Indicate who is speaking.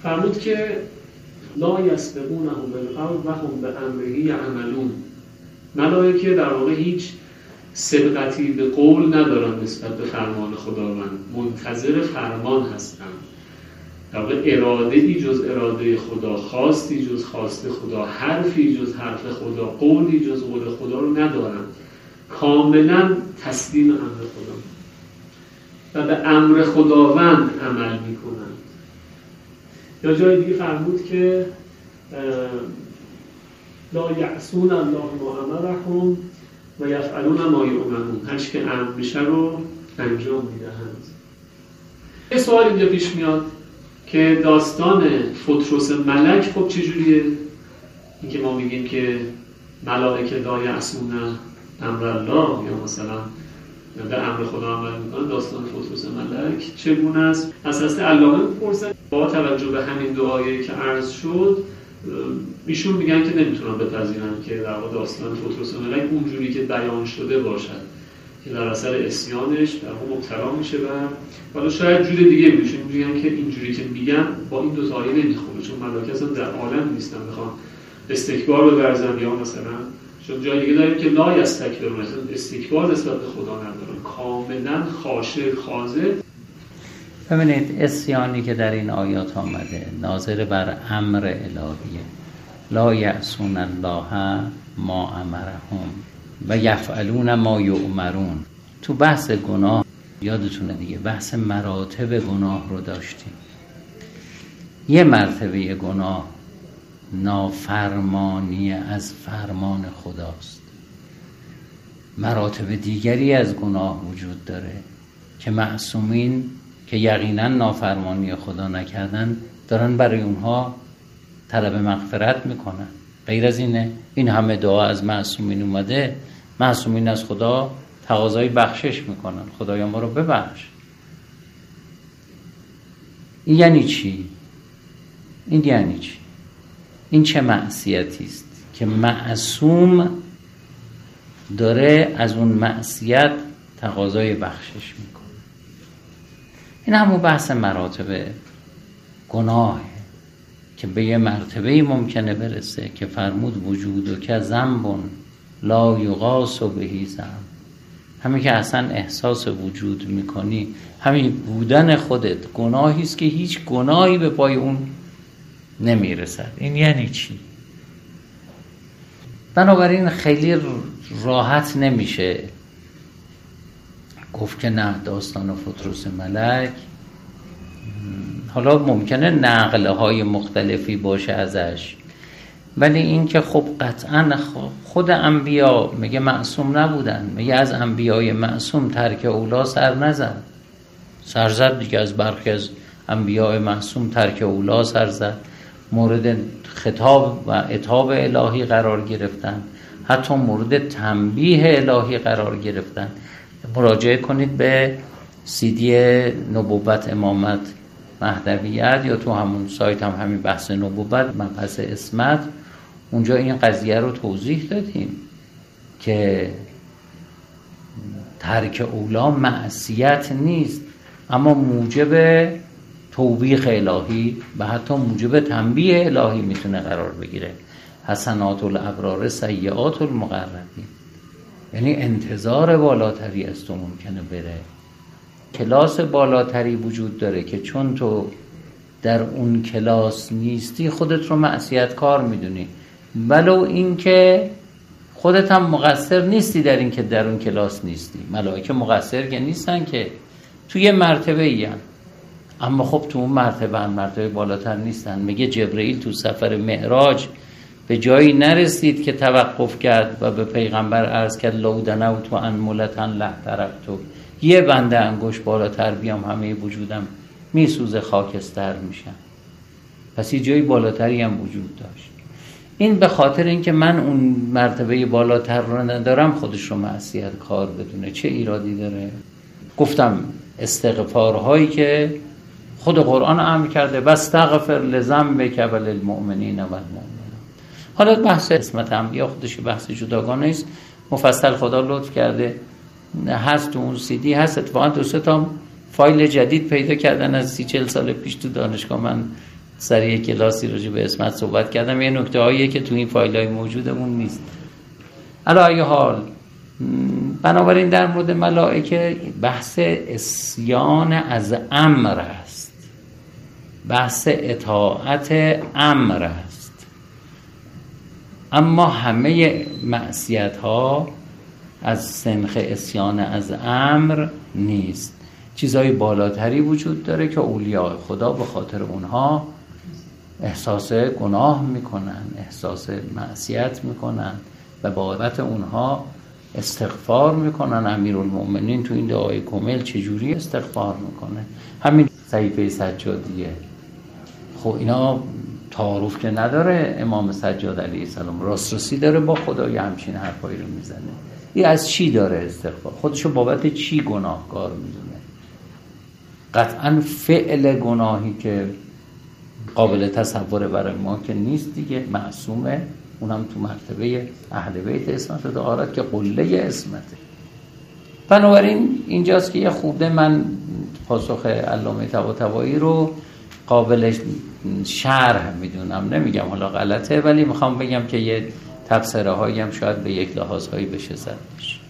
Speaker 1: فرمود که لا یسبقونه بالقول و هم بامره یعملون. ملائکه در واقع هیچ سبقتی به قول ندارن نسبت به فرمان خداوند، منتظر فرمان هستن. در واقع اراده‌ای جز اراده خدا، خواستی جز خواست خدا، حرفی جز حرف خدا، قولی جز قول خدا رو ندارن. کاملا تسلیم امر خدا و به امر خداوند عمل میکنن. یا جای دیگه فرمود که لا یعصون الله ما امرهم و یفعلون ما یؤمرون. هر چی که امر بشه رو انجام میدهند. یه سوال اینجا پیش میاد که داستان فطرس ملک خب چجوریه؟ این که ما میگیم که ملائکه لا یعصون امر الله یا مثلا به امر خدا عمل میکنن، داستان فطرس ملک چگونه است؟ از علامه میپرسن با توجه به همین دو آیه که عرض شد، ایشون میگن که نمیتونن بپذیرن که در واقع داستان فطرس ملک اونجوری که بیان شده باشد که در اثر عصیانش در واقع مبتلا میشه و حالا شاید جور دیگه میگن که اینجوری که میگن با این دو تا آیه نمیخونه، چون ملائکه اصلا در عالم نیستن بخوان استکبار بورزن یا مثلا چون جای دیگه داریم که لا یستکبرون، استکبار نسبت به خدا ندارن، کاملا خاشع خاضع.
Speaker 2: ببینید عصیانی که در این آیات آمده ناظر بر امر الهیه، لا یعصون الله ما امرهم و یفعلون ما یؤمرون. تو بحث گناه یادتونه دیگه بحث مراتب گناه رو داشتیم. یه مرتبه گناه نافرمانی از فرمان خداست. مراتب دیگری از گناه وجود داره که معصومین که یقینا نافرمانی خدا نکردن دارن برای اونها طلب مغفرت میکنن. غیر از اینه، این همه دعا از معصومین اومده، معصومین از خدا تقاضای بخشش میکنن، خدایا ما رو ببخش. این یعنی چی؟ این یعنی چی؟ این چه معصیتی است که معصوم داره از اون معصیت تقاضای بخشش میکنه؟ این همون بحث مراتب گناهه که به یه مرتبه ممکنه برسه که فرمود وجود که ذنب لا یقاس بهی ذنب. همین که اصلا احساس وجود میکنی، همین بودن خودت گناهی است که هیچ گناهی به پای اون نمیرسد. این یعنی چی؟ بنابراین خیلی راحت نمیشه گفت که نه داستان فطرس ملک، حالا ممکنه نقله های مختلفی باشه ازش، ولی این که خب قطعا خود انبیا میگه معصوم نبودن، میگه از انبیای معصوم ترک اولا سر نزد. سر زد دیگه، از برخی از انبیای معصوم ترک اولا سر زد، مورد خطاب و عتاب الهی قرار گرفتن، حتی مورد تنبیه الهی قرار گرفتن. مراجعه کنید به CD نبوت امامت مهدویت یا تو همون سایت هم همین بحث نبوت مبحث اسمت، اونجا این قضیه رو توضیح دادیم که ترک اولا معصیت نیست، اما موجب توبیخ الهی و حتی موجب تنبیه الهی میتونه قرار بگیره. حسنات الابرار سیئات المقربین، یعنی انتظار بالاتری از تو ممکنه بره. کلاس بالاتری وجود داره که چون تو در اون کلاس نیستی خودت رو معصیت کار میدونی، ولو این که خودت هم مقصر نیستی در این که در اون کلاس نیستی. ملائکه مقصر که نیستن، که توی مرتبه ای هم. اما خب تو اون مرتبه بالاتر نیستن. میگه جبرئیل تو سفر معراج به جایی نرسید که توقف کرد و به پیغمبر عرض کرد لو دنوت عن ملتن لحترقت، یه بنده انگوش بالاتر بیام همه وجودم میسوزه، خاکستر میشم. پس یه جایی بالاتری هم وجود داشت. این به خاطر اینکه من اون مرتبه بالاتر رو ندارم خودش رو معصیت کار بدونه. چه ایرادی داره؟ گفتم استغفارهایی که خود قرآن امر کرده، واستغفر لذنبک وللمؤمنین والمؤمنات. حالا بحث اسمت انبیا خودش بحث جداگانه است، مفصل خدا لطف کرده هست تو اون CD هست. اتفاقا 2-3 تا فایل جدید پیدا کردن از 30-40 سال پیش تو دانشگاه من سر یک کلاسی راجع به عصمت صحبت کردم، یه نکته هاییه که تو این فایل های موجودمون نیست. علی حال بنابراین در مورد ملائکه بحث عصیان از امر است، بحث اطاعت امر است، اما همه معصیت ها از سنخ عصیان از امر نیست. چیزهای بالاتری وجود داره که اولیاء خدا به خاطر اونها احساس گناه میکنن، احساس معصیت میکنن و بابت اونها استغفار میکنن. امیرالمؤمنین تو این دعای کامل چجوری استغفار میکنه؟ همین صحیفه سجادیه. خب اینا تعارف که نداره امام سجاد علیه السلام، راسترسی داره با خدا، یه همچین حرفایی رو میزنه. این از چی داره استغفار؟ خودشو بابت چی گناهکار میدونه؟ قطعا فعل گناهی که قابل تصوره برای ما که نیست دیگه، معصومه، اونم تو مرتبه اهل بیت عصمت دارد که قله عصمته. بنابراین اینجاست که یه خوبه من پاسخ علامه طباطبایی رو قابل شرح میدونم، نمیگم حالا غلطه، ولی میخوام بگم که یه تفسیرهایی هم شاید به یک لحاظ هایی بشه زد بشه.